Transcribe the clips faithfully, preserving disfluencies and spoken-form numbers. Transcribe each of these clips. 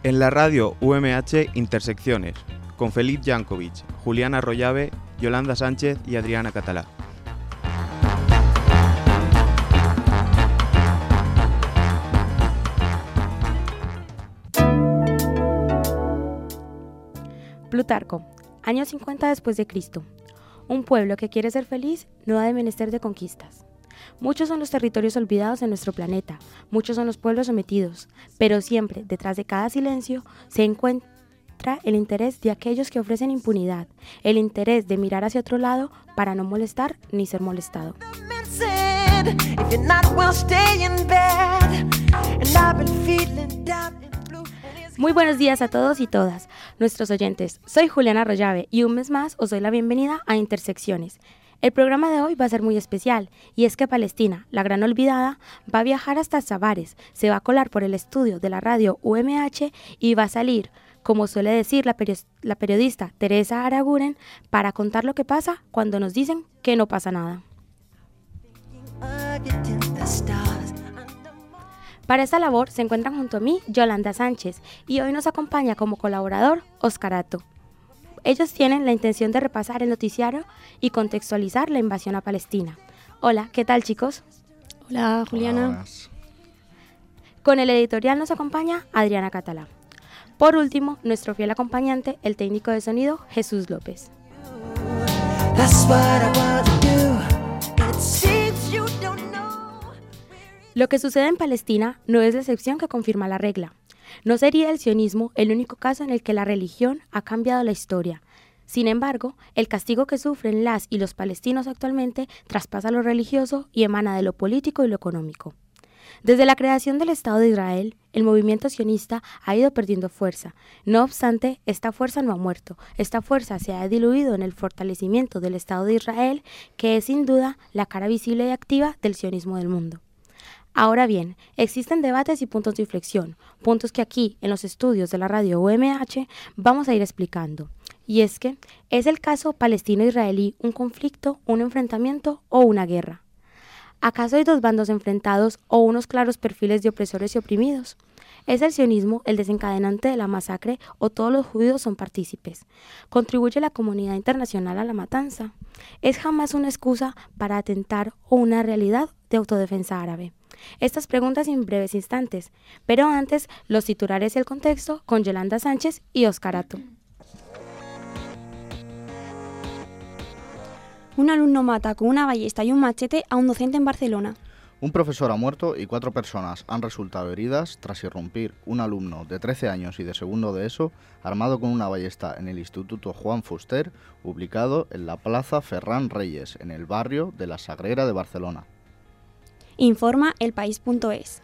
En la radio U M H Intersecciones, con Felip Jankovic, Juliana Rollave, Yolanda Sánchez y Adriana Catalá. Plutarco, año cincuenta después de Cristo. Un pueblo que quiere ser feliz no ha de menester de conquistas. Muchos son los territorios olvidados en nuestro planeta, muchos son los pueblos sometidos, pero siempre, detrás de cada silencio, se encuentra el interés de aquellos que ofrecen impunidad, el interés de mirar hacia otro lado para no molestar ni ser molestado. Muy buenos días a todos y todas, nuestros oyentes. Soy Juliana Rollave y un mes más os doy la bienvenida a Intersecciones. El programa de hoy va a ser muy especial, y es que Palestina, la gran olvidada, va a viajar hasta Sabares, se va a colar por el estudio de la radio U M H y va a salir, como suele decir la, peri- la periodista Teresa Araguren, para contar lo que pasa cuando nos dicen que no pasa nada. Para esta labor se encuentran junto a mí Yolanda Sánchez y hoy nos acompaña como colaborador Oscarato. Ellos tienen la intención de repasar el noticiario y contextualizar la invasión a Palestina. Hola, ¿qué tal, chicos? Hola, Juliana. Hola. Con el editorial nos acompaña Adriana Catalá. Por último, nuestro fiel acompañante, el técnico de sonido, Jesús López. Lo que sucede en Palestina no es la excepción que confirma la regla. No sería el sionismo el único caso en el que la religión ha cambiado la historia. Sin embargo, el castigo que sufren las y los palestinos actualmente traspasa lo religioso y emana de lo político y lo económico. Desde la creación del Estado de Israel, el movimiento sionista ha ido perdiendo fuerza. No obstante, esta fuerza no ha muerto. Esta fuerza se ha diluido en el fortalecimiento del Estado de Israel, que es sin duda la cara visible y activa del sionismo del mundo. Ahora bien, existen debates y puntos de inflexión, puntos que aquí, en los estudios de la radio U M H, vamos a ir explicando. Y es que, ¿es el caso palestino-israelí un conflicto, un enfrentamiento o una guerra? ¿Acaso hay dos bandos enfrentados o unos claros perfiles de opresores y oprimidos? ¿Es el sionismo el desencadenante de la masacre o todos los judíos son partícipes? ¿Contribuye la comunidad internacional a la matanza? ¿Es jamás una excusa para atentar o una realidad de autodefensa árabe? Estas preguntas en breves instantes, pero antes los titulares y el contexto con Yolanda Sánchez y Oscarato. Un alumno mata con una ballesta y un machete a un docente en Barcelona. Un profesor ha muerto y cuatro personas han resultado heridas tras irrumpir un alumno de trece años y de segundo de ESO armado con una ballesta en el Instituto Juan Fuster, ubicado en la Plaza Ferran Reyes, en el barrio de la Sagrera de Barcelona. Informa el país punto es.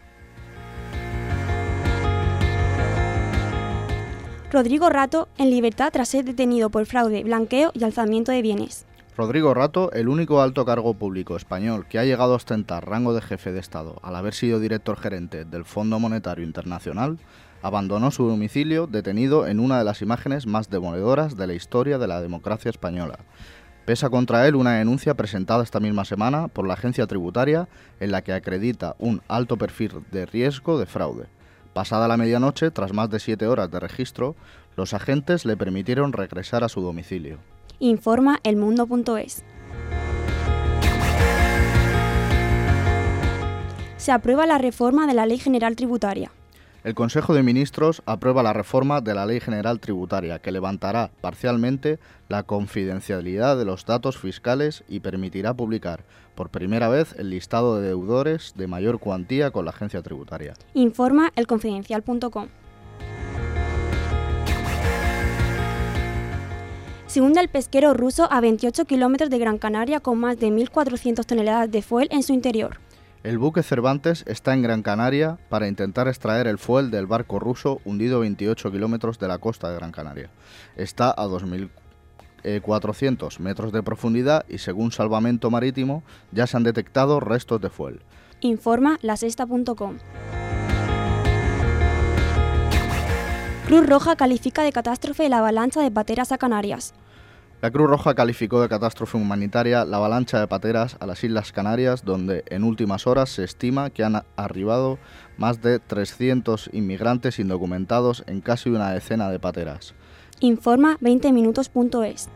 Rodrigo Rato en libertad tras ser detenido por fraude, blanqueo y alzamiento de bienes. Rodrigo Rato, el único alto cargo público español que ha llegado a ostentar rango de jefe de Estado al haber sido director gerente del Fondo Monetario Internacional, abandonó su domicilio detenido en una de las imágenes más demoledoras de la historia de la democracia española. Pesa contra él una denuncia presentada esta misma semana por la agencia tributaria en la que acredita un alto perfil de riesgo de fraude. Pasada la medianoche, tras más de siete horas de registro, los agentes le permitieron regresar a su domicilio. Informa el mundo punto es. Se aprueba la reforma de la Ley General Tributaria. El Consejo de Ministros aprueba la reforma de la Ley General Tributaria, que levantará parcialmente la confidencialidad de los datos fiscales y permitirá publicar por primera vez el listado de deudores de mayor cuantía con la agencia tributaria. Informa el confidencial punto com. Se hunde el pesquero ruso a veintiocho kilómetros de Gran Canaria con más de mil cuatrocientas toneladas de fuel en su interior. El buque Cervantes está en Gran Canaria para intentar extraer el fuel del barco ruso hundido a veintiocho kilómetros de la costa de Gran Canaria. Está a dos mil cuatrocientos metros de profundidad y, según Salvamento Marítimo, ya se han detectado restos de fuel. Informa la sexta punto com. Cruz Roja califica de catástrofe la avalancha de pateras a Canarias. La Cruz Roja calificó de catástrofe humanitaria la avalancha de pateras a las Islas Canarias, donde en últimas horas se estima que han arribado más de trescientos inmigrantes indocumentados en casi una decena de pateras. Informa veinte minutos punto es.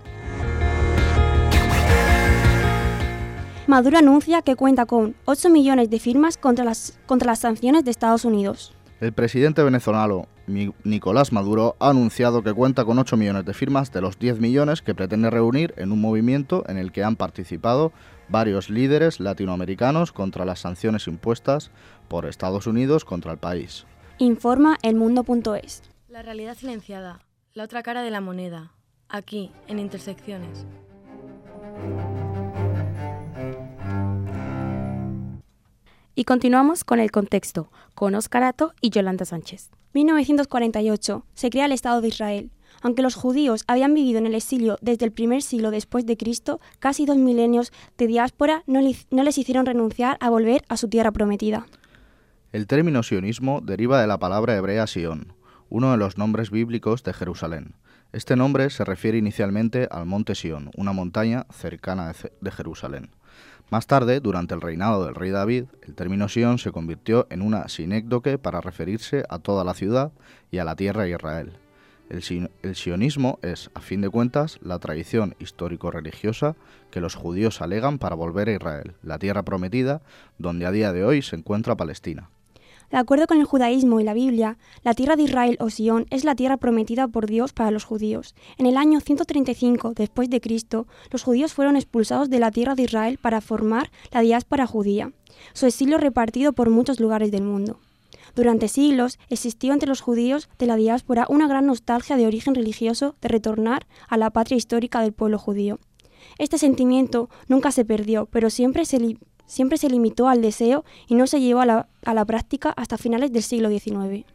Maduro anuncia que cuenta con ocho millones de firmas contra las, contra las sanciones de Estados Unidos. El presidente venezolano Nicolás Maduro ha anunciado que cuenta con ocho millones de firmas de los diez millones que pretende reunir en un movimiento en el que han participado varios líderes latinoamericanos contra las sanciones impuestas por Estados Unidos contra el país. Informa el mundo punto es. La realidad silenciada, la otra cara de la moneda, aquí, en Intersecciones. Y continuamos con el contexto, con Óscar Ato y Yolanda Sánchez. mil novecientos cuarenta y ocho. Se crea el Estado de Israel. Aunque los judíos habían vivido en el exilio desde el primer siglo después de Cristo, casi dos milenios de diáspora no, li- no les hicieron renunciar a volver a su tierra prometida. El término sionismo deriva de la palabra hebrea Sion, uno de los nombres bíblicos de Jerusalén. Este nombre se refiere inicialmente al monte Sión, una montaña cercana de, de Jerusalén. Más tarde, durante el reinado del rey David, el término Sión se convirtió en una sinécdoque para referirse a toda la ciudad y a la tierra de Israel. El, si- el sionismo es, a fin de cuentas, la tradición histórico-religiosa que los judíos alegan para volver a Israel, la tierra prometida, donde a día de hoy se encuentra Palestina. De acuerdo con el judaísmo y la Biblia, la tierra de Israel o Sion es la tierra prometida por Dios para los judíos. En el año ciento treinta y cinco después de Cristo, los judíos fueron expulsados de la tierra de Israel para formar la diáspora judía, su exilio repartido por muchos lugares del mundo. Durante siglos existió entre los judíos de la diáspora una gran nostalgia de origen religioso de retornar a la patria histórica del pueblo judío. Este sentimiento nunca se perdió, pero siempre se li- Siempre se limitó al deseo y no se llevó a la, a la práctica hasta finales del siglo diecinueve.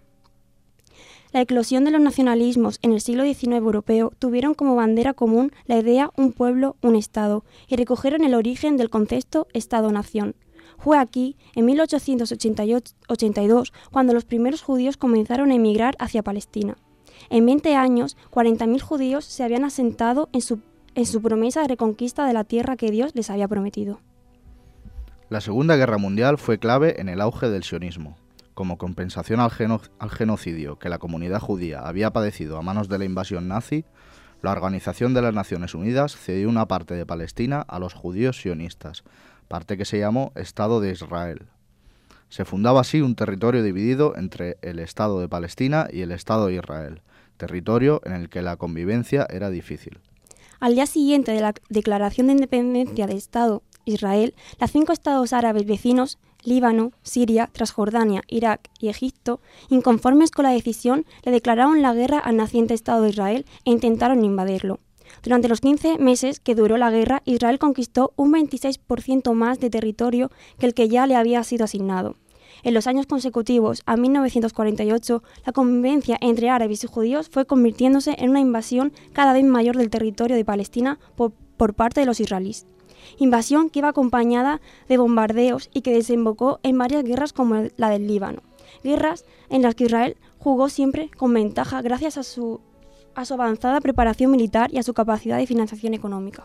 La eclosión de los nacionalismos en el siglo diecinueve europeo tuvieron como bandera común la idea un pueblo, un Estado, y recogieron el origen del concepto Estado-nación. Fue aquí, en mil ochocientos ochenta y dos, cuando los primeros judíos comenzaron a emigrar hacia Palestina. En veinte años, cuarenta mil judíos se habían asentado en su, en su promesa de reconquista de la tierra que Dios les había prometido. La Segunda Guerra Mundial fue clave en el auge del sionismo. Como compensación al, geno- al genocidio que la comunidad judía había padecido a manos de la invasión nazi, la Organización de las Naciones Unidas cedió una parte de Palestina a los judíos sionistas, parte que se llamó Estado de Israel. Se fundaba así un territorio dividido entre el Estado de Palestina y el Estado de Israel, territorio en el que la convivencia era difícil. Al día siguiente de la declaración de independencia del Estado Israel, los cinco estados árabes vecinos, Líbano, Siria, Transjordania, Irak y Egipto, inconformes con la decisión, le declararon la guerra al naciente Estado de Israel e intentaron invadirlo. Durante los quince meses que duró la guerra, Israel conquistó un veintiséis por ciento más de territorio que el que ya le había sido asignado. En los años consecutivos a mil novecientos cuarenta y ocho, la convivencia entre árabes y judíos fue convirtiéndose en una invasión cada vez mayor del territorio de Palestina por, por parte de los israelíes. Invasión que iba acompañada de bombardeos y que desembocó en varias guerras como la del Líbano. Guerras en las que Israel jugó siempre con ventaja gracias a su, a su avanzada preparación militar y a su capacidad de financiación económica.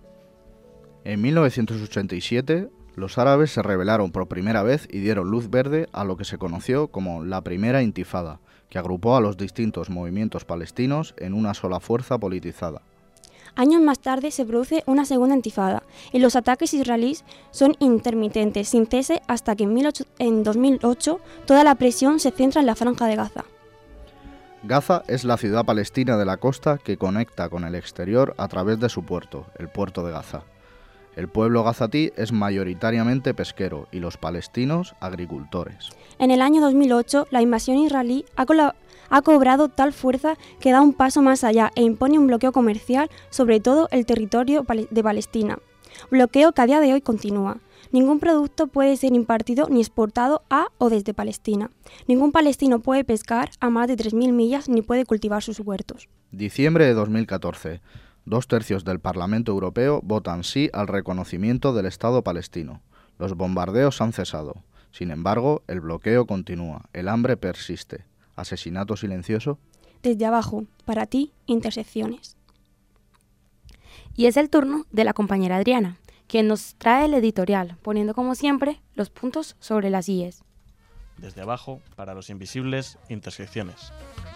En mil novecientos ochenta y siete, los árabes se rebelaron por primera vez y dieron luz verde a lo que se conoció como la Primera Intifada, que agrupó a los distintos movimientos palestinos en una sola fuerza politizada. Años más tarde se produce una segunda intifada y los ataques israelíes son intermitentes, sin cese, hasta que en, en dos mil ocho toda la presión se centra en la Franja de Gaza. Gaza es la ciudad palestina de la costa que conecta con el exterior a través de su puerto, el puerto de Gaza. El pueblo gazatí es mayoritariamente pesquero y los palestinos agricultores. En el año dos mil ocho, la invasión israelí ha, ha cobrado tal fuerza que da un paso más allá e impone un bloqueo comercial sobre todo el territorio de Palestina. Bloqueo que a día de hoy continúa. Ningún producto puede ser impartido ni exportado a o desde Palestina. Ningún palestino puede pescar a más de tres mil millas ni puede cultivar sus huertos. Diciembre de dos mil catorce. Dos tercios del Parlamento Europeo votan sí al reconocimiento del Estado palestino. Los bombardeos han cesado. Sin embargo, el bloqueo continúa. El hambre persiste. ¿Asesinato silencioso? Desde abajo, para ti, Intersecciones. Y es el turno de la compañera Adriana, quien nos trae el editorial, poniendo como siempre los puntos sobre las íes. Desde abajo, para los invisibles, intersecciones.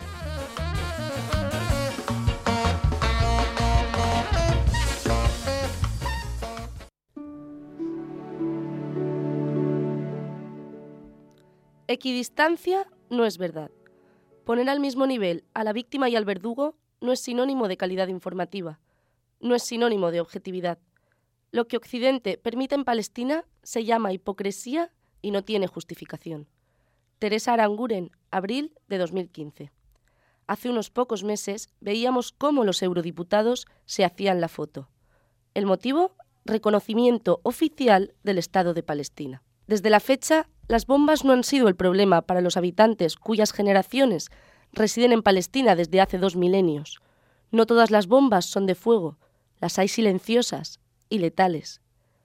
Equidistancia no es verdad. Poner al mismo nivel a la víctima y al verdugo no es sinónimo de calidad informativa, no es sinónimo de objetividad. Lo que Occidente permite en Palestina se llama hipocresía y no tiene justificación. Teresa Aranguren, abril de dos mil quince. Hace unos pocos meses veíamos cómo los eurodiputados se hacían la foto. ¿El motivo? Reconocimiento oficial del Estado de Palestina. Desde la fecha, las bombas no han sido el problema para los habitantes cuyas generaciones residen en Palestina desde hace dos milenios. No todas las bombas son de fuego, las hay silenciosas y letales.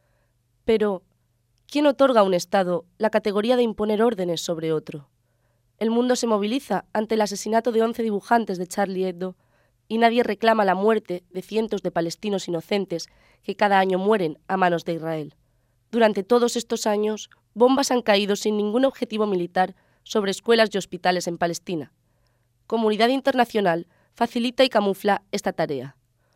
Pero, ¿quién otorga a un Estado la categoría de imponer órdenes sobre otro? El mundo se moviliza ante el asesinato de once dibujantes de Charlie Hebdo y nadie reclama la muerte de cientos de palestinos inocentes que cada año mueren a manos de Israel. Durante todos estos años, bombas han caído sin ningún objetivo militar sobre escuelas y hospitales en Palestina. Comunidad internacional facilita y camufla esta tarea.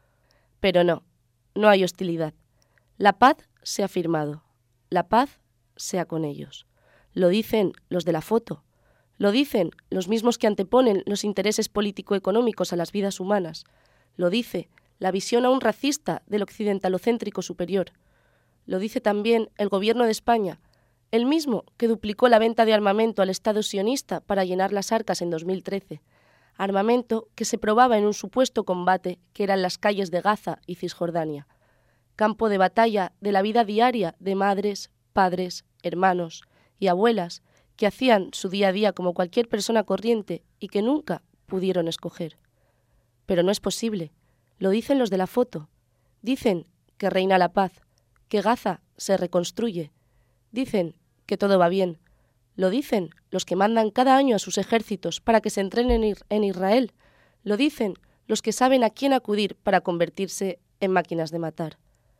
Pero no, no hay hostilidad. La paz se ha firmado. La paz sea con ellos. Lo dicen los de la foto. Lo dicen los mismos que anteponen los intereses político-económicos a las vidas humanas. Lo dice la visión aún racista del occidentalocéntrico superior. Lo dice también el gobierno de España, el mismo que duplicó la venta de armamento al Estado sionista para llenar las arcas en dos mil trece. Armamento que se probaba en un supuesto combate que eran las calles de Gaza y Cisjordania. Campo de batalla de la vida diaria de madres, padres, hermanos y abuelas que hacían su día a día como cualquier persona corriente y que nunca pudieron escoger. Pero no es posible. Lo dicen los de la foto. Dicen que reina la paz, que Gaza se reconstruye. Dicen que todo va bien. Lo dicen los que mandan cada año a sus ejércitos para que se entrenen en Israel. Lo dicen los que saben a quién acudir para convertirse en máquinas de matar.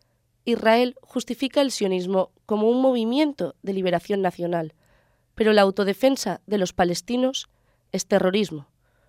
Israel justifica el sionismo como un movimiento de liberación nacional, pero la autodefensa de los palestinos es terrorismo.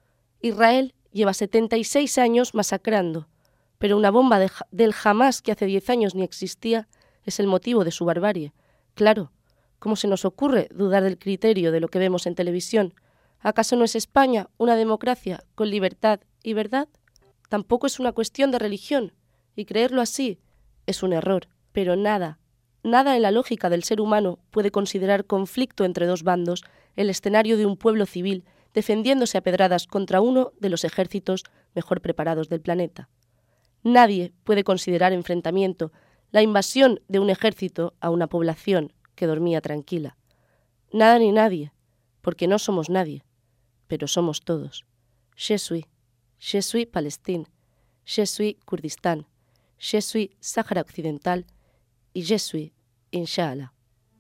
Israel lleva setenta y seis años masacrando, pero una bomba de, del Hamás que hace diez años ni existía es el motivo de su barbarie. Claro, ¿cómo se nos ocurre dudar del criterio de lo que vemos en televisión? ¿Acaso no es España una democracia con libertad y verdad? Tampoco es una cuestión de religión, y creerlo así es un error, pero nada, nada en la lógica del ser humano puede considerar conflicto entre dos bandos el escenario de un pueblo civil defendiéndose a pedradas contra uno de los ejércitos mejor preparados del planeta. Nadie puede considerar enfrentamiento la invasión de un ejército a una población que dormía tranquila. Nada ni nadie, porque no somos nadie, pero somos todos. Je suis, je suis Palestine, je suis Kurdistán, je suis Sáhara Occidental y je suis Inshallah.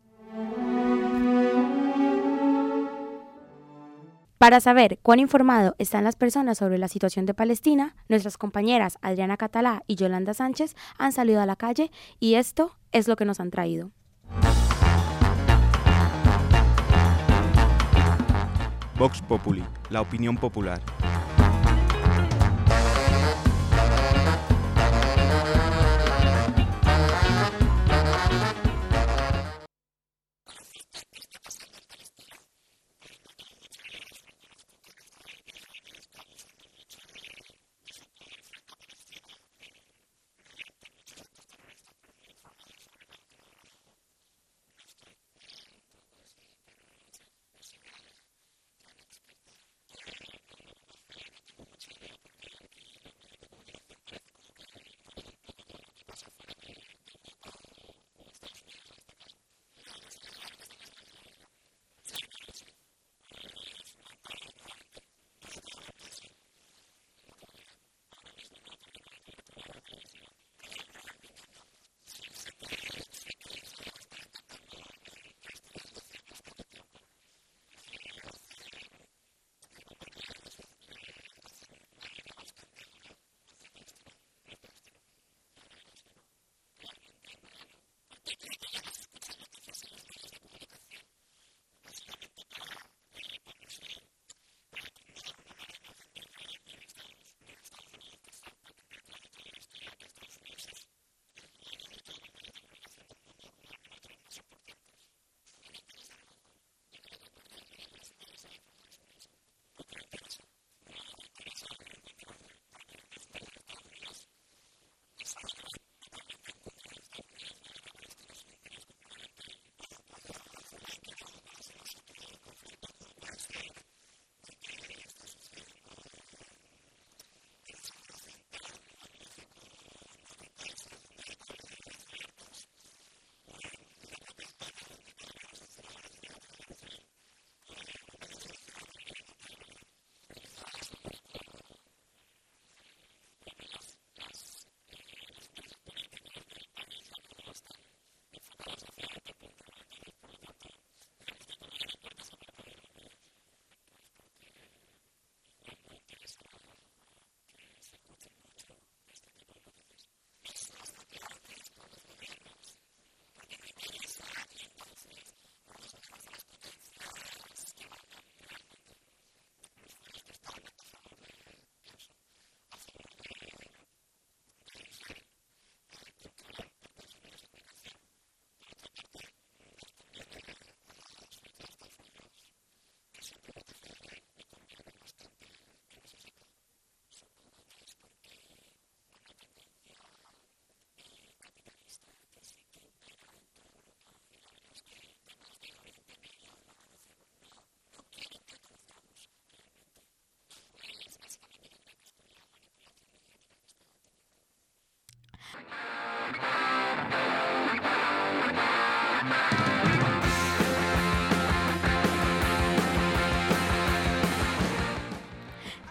Para saber cuán informado están las personas sobre la situación de Palestina, nuestras compañeras Adriana Catalá y Yolanda Sánchez han salido a la calle y esto es lo que nos han traído. Vox Populi, la opinión popular.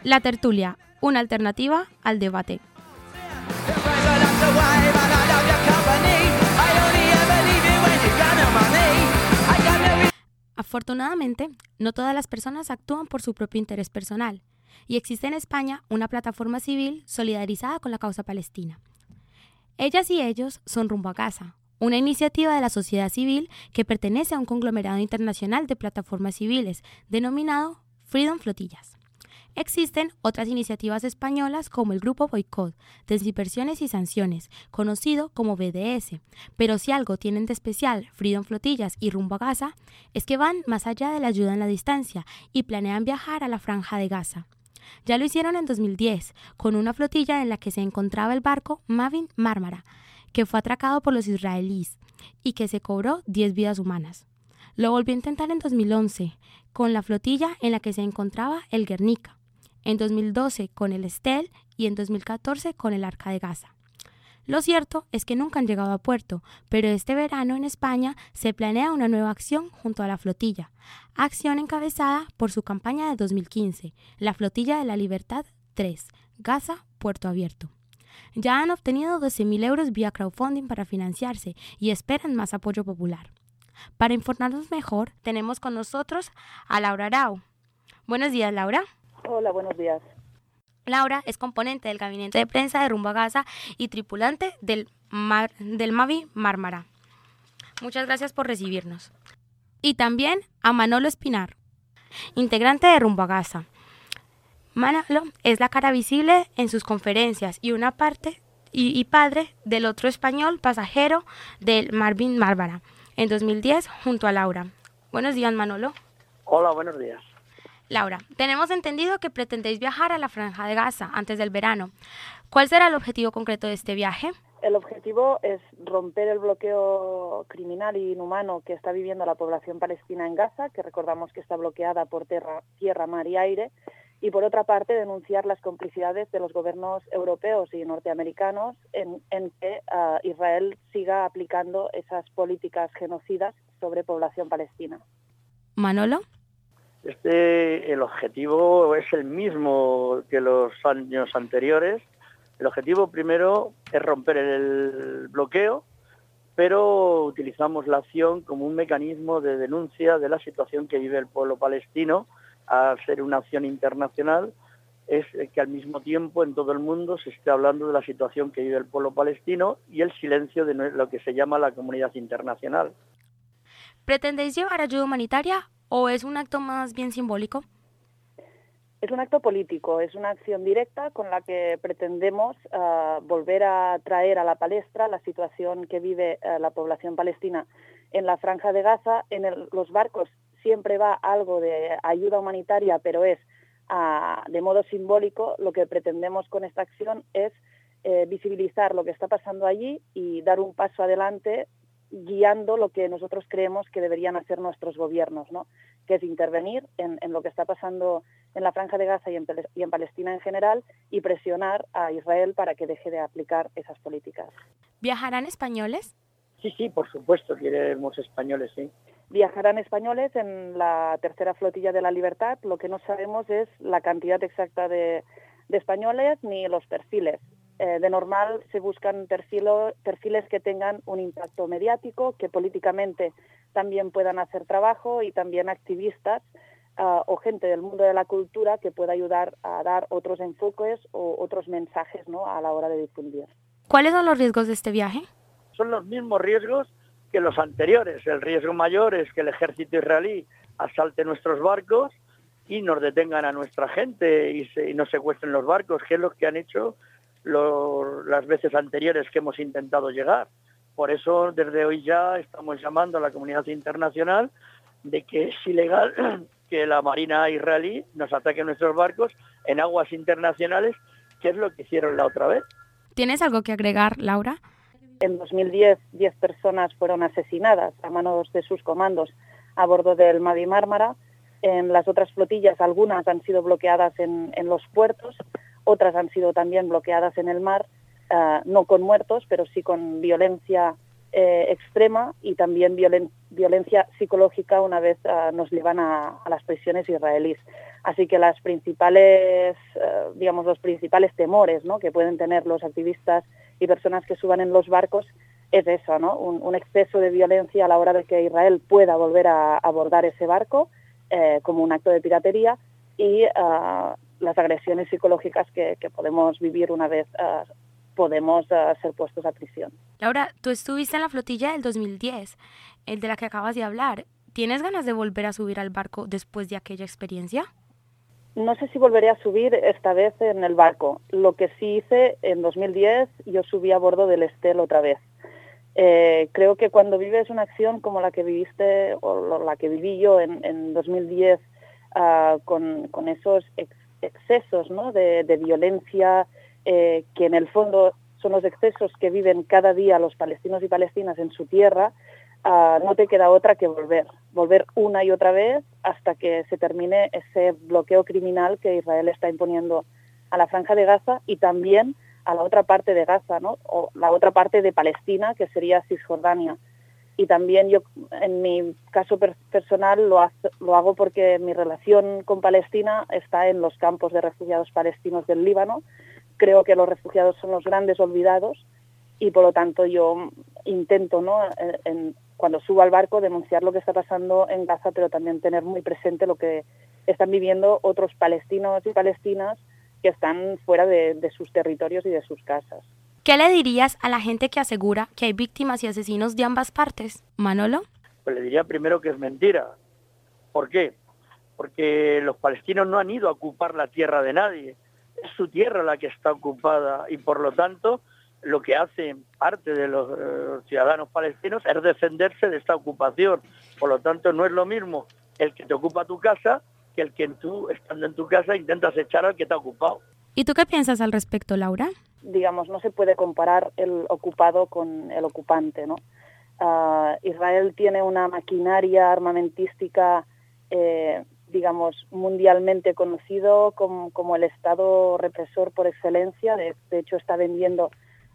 La tertulia, una alternativa al debate. Afortunadamente, no todas las personas actúan por su propio interés personal, y existe en España una plataforma civil solidarizada con la causa palestina. Ellas y ellos son Rumbo a Gaza, una iniciativa de la sociedad civil que pertenece a un conglomerado internacional de plataformas civiles denominado Freedom Flotillas. Existen otras iniciativas españolas como el Grupo Boicot, Desinversiones y Sanciones, conocido como B D S, pero si algo tienen de especial Freedom Flotillas y Rumbo a Gaza, es que van más allá de la ayuda en la distancia y planean viajar a la Franja de Gaza. Ya lo hicieron en dos mil diez, con una flotilla en la que se encontraba el barco Mavi Marmara, que fue atracado por los israelíes y que se cobró diez vidas humanas. Lo volvió a intentar en dos mil once, con la flotilla en la que se encontraba el Guernica, en dos mil doce con el Estel y en dos mil catorce con el Arca de Gaza. Lo cierto es que nunca han llegado a puerto, pero este verano en España se planea una nueva acción junto a la flotilla, acción encabezada por su campaña de dos mil quince, la Flotilla de la Libertad tres, Gaza, Puerto Abierto. Ya han obtenido doce mil euros vía crowdfunding para financiarse y esperan más apoyo popular. Para informarnos mejor, tenemos con nosotros a Laura Arau. Buenos días, Laura. Hola, buenos días. Laura es componente del gabinete de prensa de Rumbo a Gaza y tripulante del, Mar, del Mavi Marmara. Muchas gracias por recibirnos. Y también a Manolo Espinar, integrante de Rumbo a Gaza. Manolo es la cara visible en sus conferencias y una parte y, y padre del otro español pasajero del Mavi Marmara en dos mil diez junto a Laura. Buenos días, Manolo. Hola, buenos días. Laura, tenemos entendido que pretendéis viajar a la Franja de Gaza antes del verano. ¿Cuál será el objetivo concreto de este viaje? El objetivo es romper el bloqueo criminal e inhumano que está viviendo la población palestina en Gaza, que recordamos que está bloqueada por tierra, tierra, mar y aire, y por otra parte denunciar las complicidades de los gobiernos europeos y norteamericanos en, en que uh, Israel siga aplicando esas políticas genocidas sobre población palestina. Manolo. Este, el objetivo es el mismo que los años anteriores. El objetivo primero es romper el bloqueo, pero utilizamos la acción como un mecanismo de denuncia de la situación que vive el pueblo palestino. Al ser una acción internacional, es que al mismo tiempo en todo el mundo se esté hablando de la situación que vive el pueblo palestino y el silencio de lo que se llama la comunidad internacional. ¿Pretendéis llevar ayuda humanitaria o es un acto más bien simbólico? Es un acto político, es una acción directa con la que pretendemos uh, volver a traer a la palestra la situación que vive uh, la población palestina en la Franja de Gaza. En el, los barcos siempre va algo de ayuda humanitaria, pero es uh, de modo simbólico. Lo que pretendemos con esta acción es eh, visibilizar lo que está pasando allí y dar un paso adelante guiando lo que nosotros creemos que deberían hacer nuestros gobiernos, ¿no? Que es intervenir en, en lo que está pasando en la Franja de Gaza y en, y en Palestina en general y presionar a Israel para que deje de aplicar esas políticas. ¿Viajarán españoles? Sí, sí, por supuesto, queremos españoles, sí. Viajarán españoles en la tercera flotilla de la Libertad. Lo que no sabemos es la cantidad exacta de, de españoles ni los perfiles. Eh, de normal se buscan perfilo, perfiles que tengan un impacto mediático, que políticamente también puedan hacer trabajo y también activistas uh, o gente del mundo de la cultura que pueda ayudar a dar otros enfoques o otros mensajes, ¿no?, a la hora de difundir. ¿Cuáles son los riesgos de este viaje? Son los mismos riesgos que los anteriores. El riesgo mayor es que el ejército israelí asalte nuestros barcos y nos detengan a nuestra gente y, se, y nos secuestren los barcos, que es lo que han hecho Los, las veces anteriores que hemos intentado llegar. Por eso, desde hoy ya estamos llamando a la comunidad internacional de que es ilegal que la Marina israelí nos ataque nuestros barcos en aguas internacionales, que es lo que hicieron la otra vez. ¿Tienes algo que agregar, Laura? En dos mil diez, diez personas fueron asesinadas a manos de sus comandos a bordo del Mavi Marmara. En las otras flotillas, algunas han sido bloqueadas en, en los puertos. Otras han sido también bloqueadas en el mar, uh, no con muertos, pero sí con violencia eh, extrema y también violen- violencia psicológica una vez uh, nos llevan a, a las prisiones israelíes. Así que las principales, uh, digamos, los principales temores, ¿no?, que pueden tener los activistas y personas que suban en los barcos es eso, ¿no?, un, un exceso de violencia a la hora de que Israel pueda volver a abordar ese barco eh, como un acto de piratería y uh, las agresiones psicológicas que, que podemos vivir una vez uh, podemos uh, ser puestos a prisión. Laura, tú estuviste en la flotilla del dos mil diez, el de la que acabas de hablar. ¿Tienes ganas de volver a subir al barco después de aquella experiencia? No sé si volveré a subir esta vez en el barco. Lo que sí hice en dos mil diez, yo subí a bordo del Estel otra vez. Eh, creo que cuando vives una acción como la que viviste o la que viví yo en, en dos mil diez, uh, con, con esos ex, excesos, ¿no?, de, de violencia, eh, que en el fondo son los excesos que viven cada día los palestinos y palestinas en su tierra, uh, no te queda otra que volver, volver una y otra vez hasta que se termine ese bloqueo criminal que Israel está imponiendo a la Franja de Gaza y también a la otra parte de Gaza, ¿no?, o la otra parte de Palestina, que sería Cisjordania. Y también yo, en mi caso per- personal, lo, hace, lo hago porque mi relación con Palestina está en los campos de refugiados palestinos del Líbano. Creo que los refugiados son los grandes olvidados y, por lo tanto, yo intento, ¿no?, en, en, cuando subo al barco, denunciar lo que está pasando en Gaza, pero también tener muy presente lo que están viviendo otros palestinos y palestinas que están fuera de, de sus territorios y de sus casas. ¿Qué le dirías a la gente que asegura que hay víctimas y asesinos de ambas partes? Manolo. Pues le diría primero que es mentira. ¿Por qué? Porque los palestinos no han ido a ocupar la tierra de nadie. Es su tierra la que está ocupada y, por lo tanto, lo que hace parte de los eh, ciudadanos palestinos es defenderse de esta ocupación. Por lo tanto, no es lo mismo el que te ocupa tu casa que el que tú, estando en tu casa, intentas echar al que te ha ocupado. ¿Y tú qué piensas al respecto, Laura? Digamos, no se puede comparar el ocupado con el ocupante, ¿no? Uh, Israel tiene una maquinaria armamentística, eh, digamos, mundialmente conocido como, como el Estado represor por excelencia. De, de hecho, está vendiendo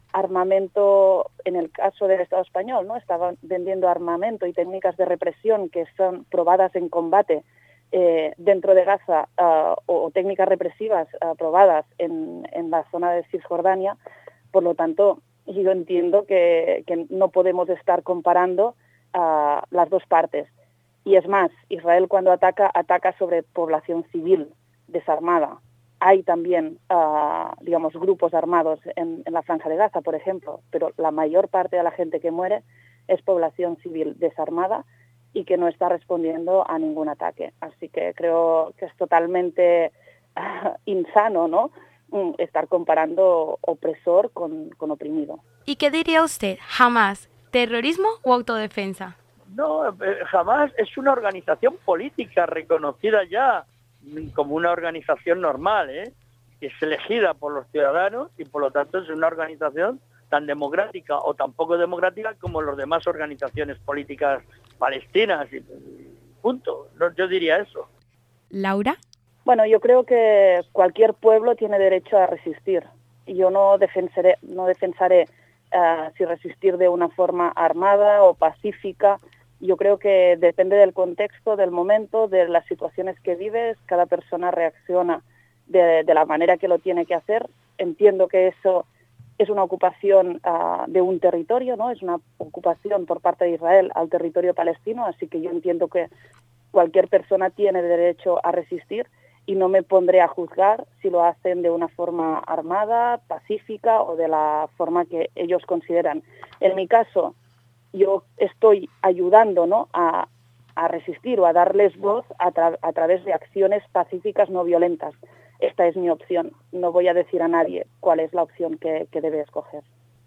armamento, en el caso del Estado español, ¿no?, está vendiendo armamento y técnicas de represión que son probadas en combate Eh, dentro de Gaza uh, o, o técnicas represivas uh, probadas en, en la zona de Cisjordania. Por lo tanto, yo entiendo que, que no podemos estar comparando uh, las dos partes. Y es más, Israel cuando ataca, ataca sobre población civil desarmada. Hay también, uh, digamos, grupos armados en, en la Franja de Gaza, por ejemplo, pero la mayor parte de la gente que muere es población civil desarmada y que no está respondiendo a ningún ataque. Así que creo que es totalmente uh, insano, ¿no?, estar comparando opresor con, con oprimido. ¿Y qué diría usted? ¿Jamás terrorismo o autodefensa? No, eh, jamás es una organización política reconocida ya como una organización normal, ¿eh?, que es elegida por los ciudadanos y, por lo tanto, es una organización tan democrática o tan poco democrática como las demás organizaciones políticas palestinas. Y punto. No, yo diría eso. ¿Laura? Bueno, yo creo que cualquier pueblo tiene derecho a resistir. Yo no defensaré, no defensaré uh, si resistir de una forma armada o pacífica. Yo creo que depende del contexto, del momento, de las situaciones que vives. Cada persona reacciona de, de la manera que lo tiene que hacer. Entiendo que eso es una ocupación uh, de un territorio, ¿no? Es una ocupación por parte de Israel al territorio palestino, así que yo entiendo que cualquier persona tiene derecho a resistir y no me pondré a juzgar si lo hacen de una forma armada, pacífica o de la forma que ellos consideran. En mi caso, yo estoy ayudando, ¿no?, a, a resistir o a darles voz a, tra- a través de acciones pacíficas no violentas. Esta es mi opción. No voy a decir a nadie cuál es la opción que, que debe escoger.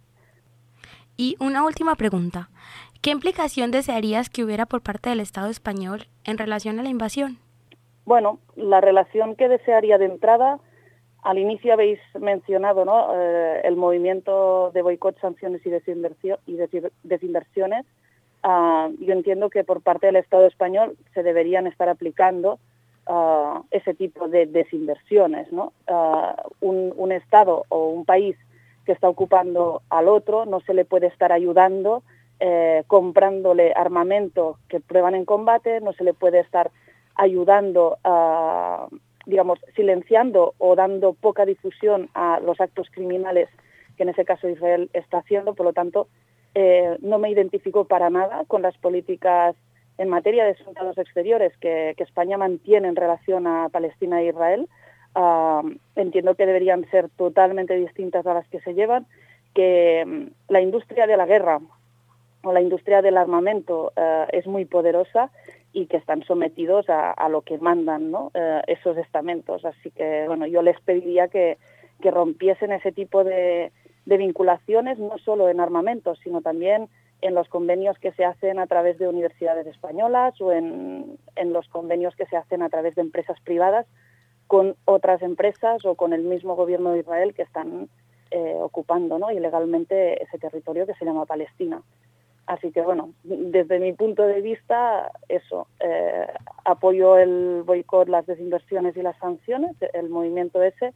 Y una última pregunta. ¿Qué implicación desearías que hubiera por parte del Estado español en relación a la invasión? Bueno, la relación que desearía de entrada, al inicio habéis mencionado, ¿no?, eh, el movimiento de boicot, sanciones y, desinversión, y desinversiones. Uh, yo entiendo que por parte del Estado español se deberían estar aplicando Uh, ese tipo de desinversiones, ¿no? Uh, un, un Estado o un país que está ocupando al otro no se le puede estar ayudando eh, comprándole armamento que prueban en combate, no se le puede estar ayudando a, digamos, silenciando o dando poca difusión a los actos criminales que en ese caso Israel está haciendo. Por lo tanto, eh, no me identifico para nada con las políticas en materia de asuntos exteriores que, que España mantiene en relación a Palestina e Israel. Uh, entiendo que deberían ser totalmente distintas a las que se llevan, que um, la industria de la guerra o la industria del armamento uh, es muy poderosa y que están sometidos a, a lo que mandan, ¿no? uh, esos estamentos. Así que, bueno, yo les pediría que, que rompiesen ese tipo de, de vinculaciones, no solo en armamentos, sino también en los convenios que se hacen a través de universidades españolas o en, en los convenios que se hacen a través de empresas privadas con otras empresas o con el mismo gobierno de Israel que están eh, ocupando, ¿no?, ilegalmente ese territorio que se llama Palestina. Así que, bueno, desde mi punto de vista, eso, eh, apoyo el boicot, las desinversiones y las sanciones, el movimiento ese,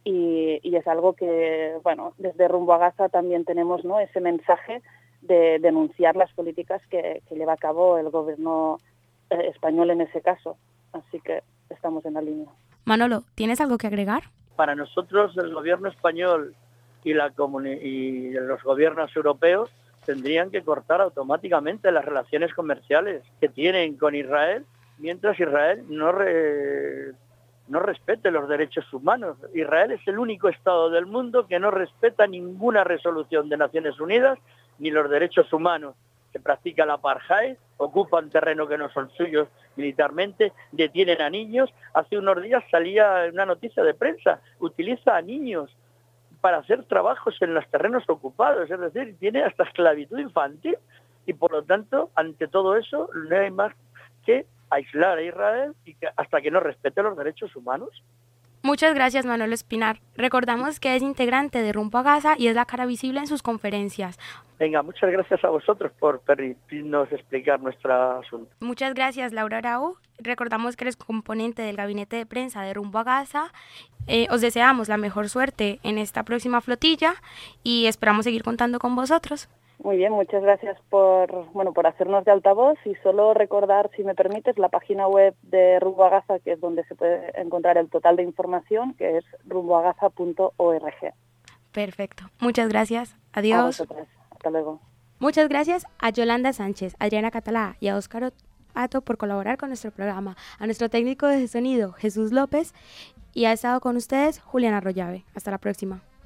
y, y es algo que, bueno, desde Rumbo a Gaza también tenemos, ¿no?, ese mensaje de denunciar las políticas que, que lleva a cabo el gobierno eh, español en ese caso. Así que estamos en la línea. Manolo, ¿tienes algo que agregar? Para nosotros el gobierno español y, la comuni- y los gobiernos europeos tendrían que cortar automáticamente las relaciones comerciales que tienen con Israel mientras Israel no, re- no respete los derechos humanos. Israel es el único Estado del mundo que no respeta ninguna resolución de Naciones Unidas ni los derechos humanos. Se practica el apartheid, ocupan terreno que no son suyos militarmente, detienen a niños. Hace unos días salía una noticia de prensa, utiliza a niños para hacer trabajos en los terrenos ocupados, es decir, tiene hasta esclavitud infantil, y por lo tanto, ante todo eso, no hay más que aislar a Israel y que, hasta que no respete los derechos humanos. Muchas gracias, Manolo Espinar. Recordamos que es integrante de Rumbo a Gaza y es la cara visible en sus conferencias. Venga, muchas gracias a vosotros por permitirnos explicar nuestro asunto. Muchas gracias, Laura Arau. Recordamos que eres componente del gabinete de prensa de Rumbo a Gaza. Eh, os deseamos la mejor suerte en esta próxima flotilla y esperamos seguir contando con vosotros. Muy bien, muchas gracias por, bueno, por hacernos de altavoz, y solo recordar, si me permites, la página web de Rumbo a Gaza, que es donde se puede encontrar el total de información, que es rumbo a gaza punto org. Perfecto. Muchas gracias. Adiós. A vosotras. Hasta luego. Muchas gracias a Yolanda Sánchez, Adriana Catalá y a Óscar Ato por colaborar con nuestro programa, a nuestro técnico de sonido, Jesús López, y ha estado con ustedes Juliana Arroyave. Hasta la próxima.